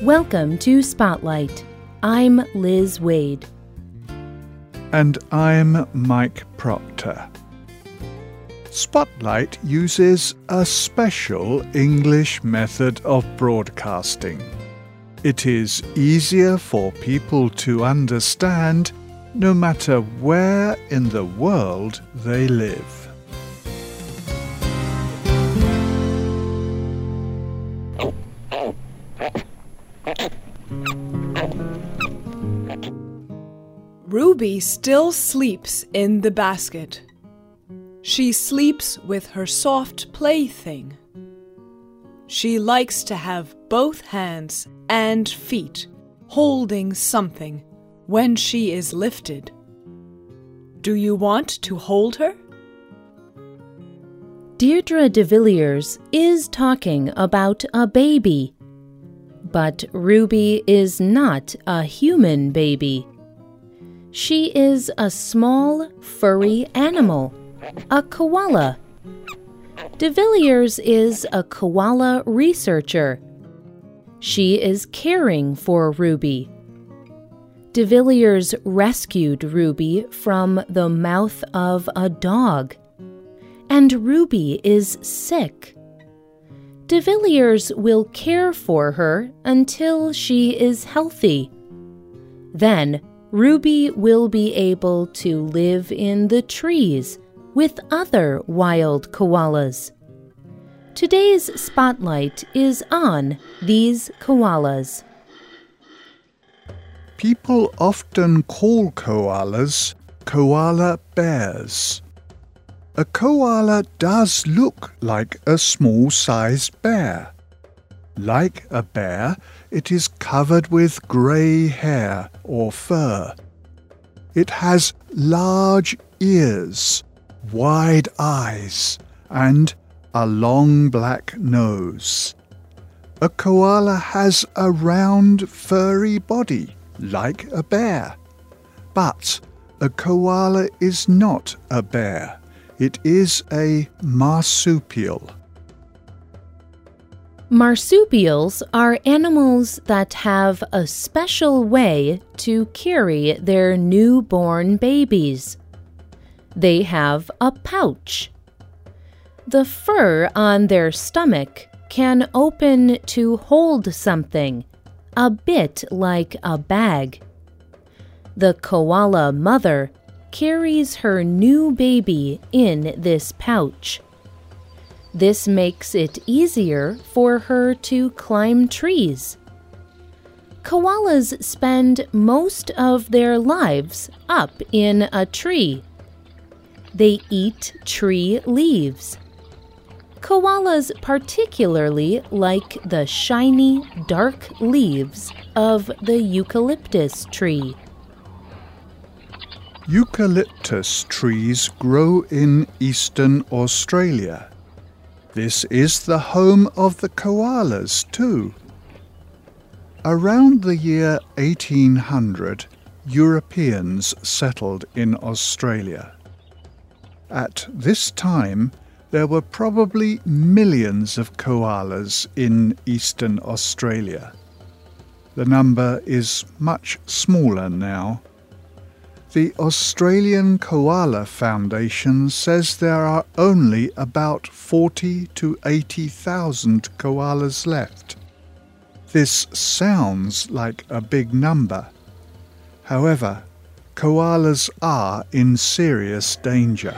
Welcome to Spotlight. I'm Liz Wade. And I'm Mike Proctor. Spotlight uses a special English method of broadcasting. It is easier for people to understand no matter where in the world they live. Ruby still sleeps in the basket. She sleeps with her soft plaything. She likes to have both hands and feet holding something when she is lifted. Do you want to hold her? Deirdre de Villiers is talking about a baby. But Ruby is not a human baby. She is a small, furry animal, a koala. De Villiers is a koala researcher. She is caring for Ruby. De Villiers rescued Ruby from the mouth of a dog. And Ruby is sick. De Villiers will care for her until she is healthy. Then, Ruby will be able to live in the trees with other wild koalas. Today's spotlight is on these koalas. People often call koalas koala bears. A koala does look like a small-sized bear. Like a bear, it is covered with grey hair or fur. It has large ears, wide eyes, and a long black nose. A koala has a round, furry body, like a bear. But a koala is not a bear. It is a marsupial. Marsupials are animals that have a special way to carry their newborn babies. They have a pouch. The fur on their stomach can open to hold something, a bit like a bag. The koala mother carries her new baby in this pouch. This makes it easier for her to climb trees. Koalas spend most of their lives up in a tree. They eat tree leaves. Koalas particularly like the shiny, dark leaves of the eucalyptus tree. Eucalyptus trees grow in eastern Australia. This is the home of the koalas too. Around the year 1800, Europeans settled in Australia. At this time, there were probably millions of koalas in eastern Australia. The number is much smaller now. The Australian Koala Foundation says there are only about 40 to 80,000 koalas left. This sounds like a big number. However, koalas are in serious danger.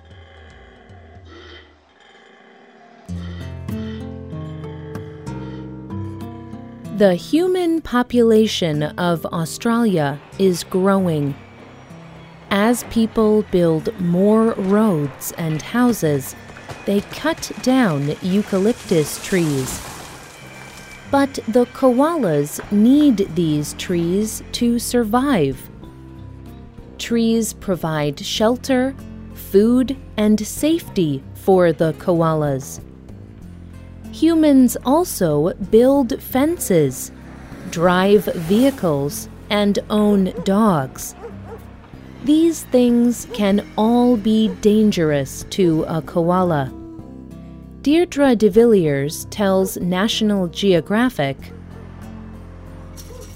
The human population of Australia is growing. As people build more roads and houses, they cut down eucalyptus trees. But the koalas need these trees to survive. Trees provide shelter, food, and safety for the koalas. Humans also build fences, drive vehicles, and own dogs. These things can all be dangerous to a koala. Deirdre de Villiers tells National Geographic,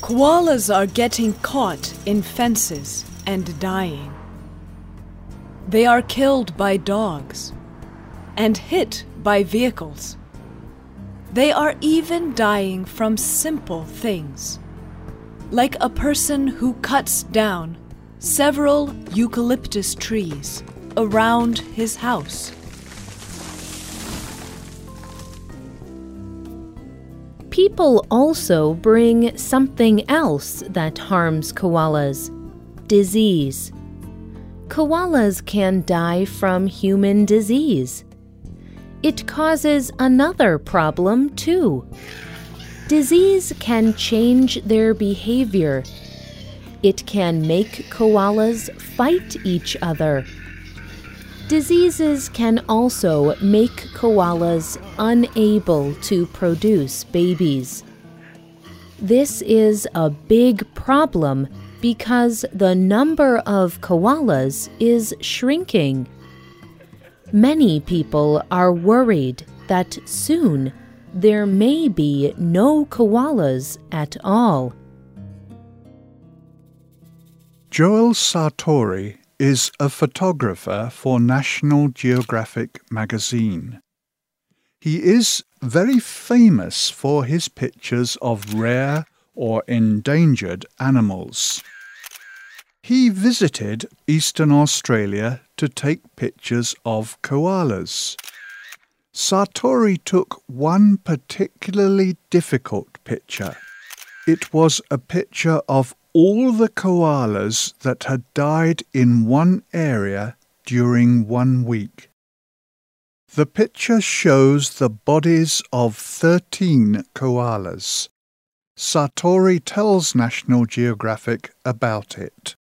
Koalas are getting caught in fences and dying. They are killed by dogs and hit by vehicles. They are even dying from simple things, like a person who cuts down several eucalyptus trees around his house. People also bring something else that harms koalas: disease. Koalas can die from human disease. It causes another problem, too. Disease can change their behavior. It can make koalas fight each other. Diseases can also make koalas unable to produce babies. This is a big problem because the number of koalas is shrinking. Many people are worried that soon there may be no koalas at all. Joel Sartori is a photographer for National Geographic magazine. He is very famous for his pictures of rare or endangered animals. He visited Eastern Australia to take pictures of koalas. Sartori took one particularly difficult picture. It was a picture of all the koalas that had died in one area during 1 week. The picture shows the bodies of 13 koalas. Sartori tells National Geographic about it.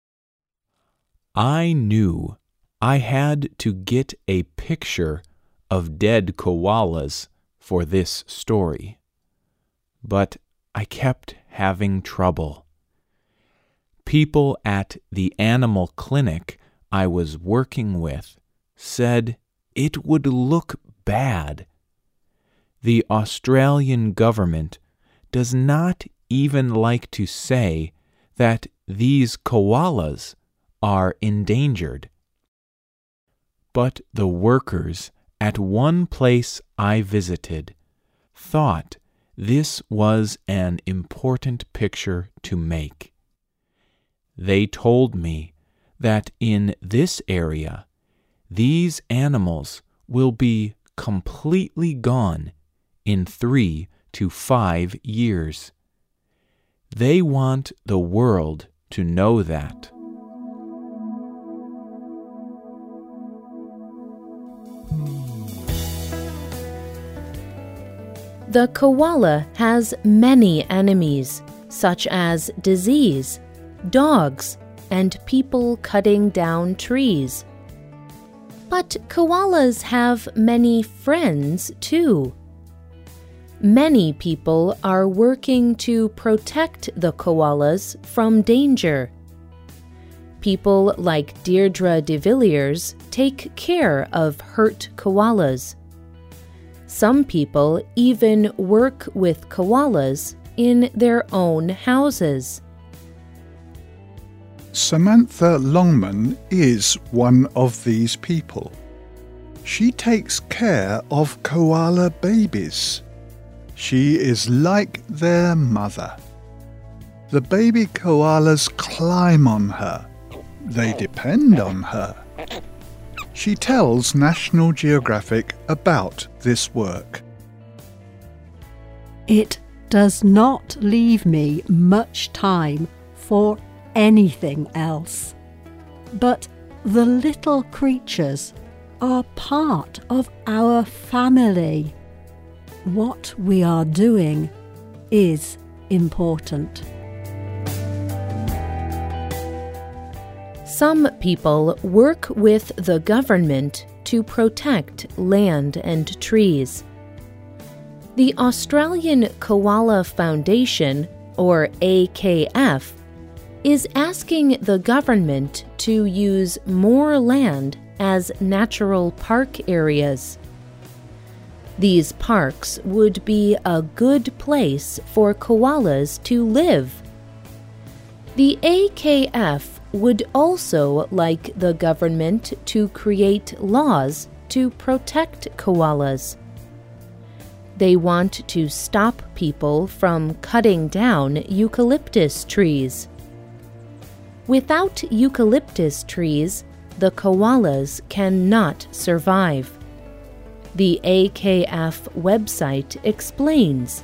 I knew I had to get a picture of dead koalas for this story, but I kept having trouble. People at the animal clinic I was working with said it would look bad. The Australian government does not even like to say that these koalas are endangered. But the workers at one place I visited thought this was an important picture to make. They told me that in this area, these animals will be completely gone in 3 to 5 years. They want the world to know that. The koala has many enemies, such as disease, dogs, and people cutting down trees. But koalas have many friends, too. Many people are working to protect the koalas from danger. People like Deirdre de Villiers take care of hurt koalas. Some people even work with koalas in their own houses. Samantha Longman is one of these people. She takes care of koala babies. She is like their mother. The baby koalas climb on her. They depend on her. She tells National Geographic about this work. It does not leave me much time for anything else. But the little creatures are part of our family. What we are doing is important. Some people work with the government to protect land and trees. The Australian Koala Foundation, or AKF, is asking the government to use more land as natural park areas. These parks would be a good place for koalas to live. The AKF would also like the government to create laws to protect koalas. They want to stop people from cutting down eucalyptus trees. Without eucalyptus trees, the koalas cannot survive. The AKF website explains.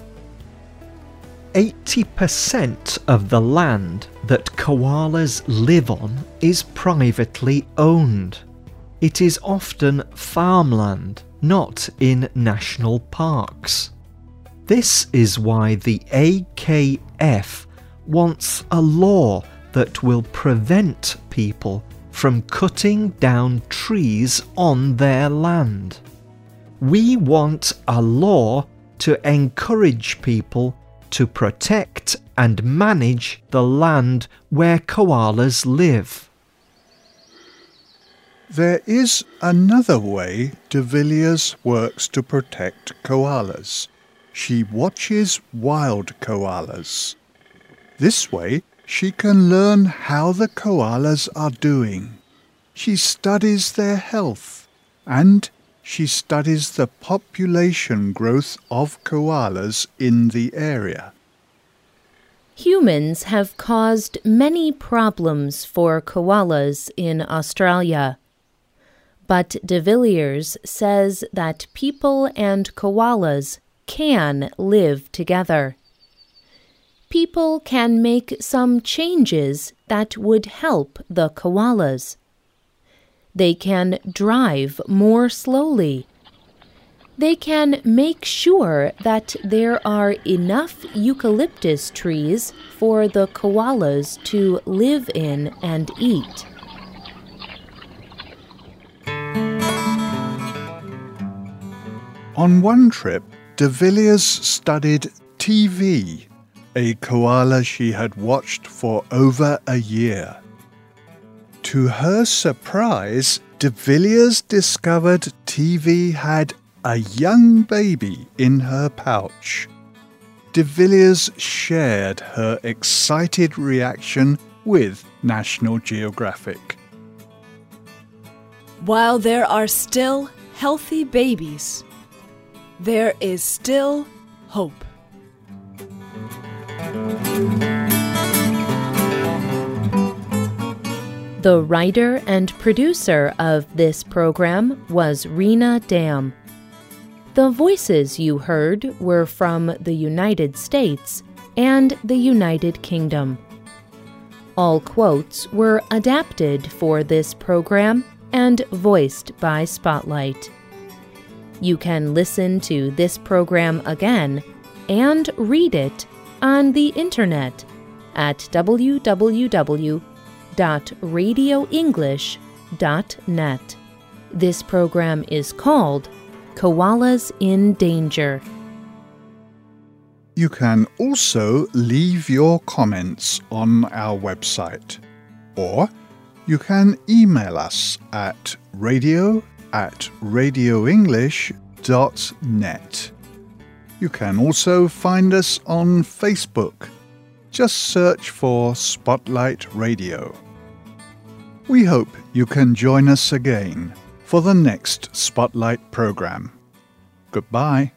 80% of the land that koalas live on is privately owned. It is often farmland, not in national parks. This is why the AKF wants a law that will prevent people from cutting down trees on their land. We want a law to encourage people to protect and manage the land where koalas live. There is another way de Villiers works to protect koalas. She watches wild koalas. This way, she can learn how the koalas are doing. She studies their health, and she studies the population growth of koalas in the area. Humans have caused many problems for koalas in Australia. But de Villiers says that people and koalas can live together. People can make some changes that would help the koalas. They can drive more slowly. They can make sure that there are enough eucalyptus trees for the koalas to live in and eat. On one trip, de Villiers studied TV, a koala she had watched for over a year. To her surprise, de Villiers discovered TV had a young baby in her pouch. De Villiers shared her excited reaction with National Geographic. While there are still healthy babies, there is still hope. The writer and producer of this program was Rena Dam. The voices you heard were from the United States and the United Kingdom. All quotes were adapted for this program and voiced by Spotlight. You can listen to this program again and read it on the internet at www.radioenglish.net. This program is called Koalas in Danger. You can also leave your comments on our website, or you can email us at radio@radioenglish.net. You can also find us on Facebook. Just search for Spotlight Radio. We hope you can join us again for the next Spotlight program. Goodbye.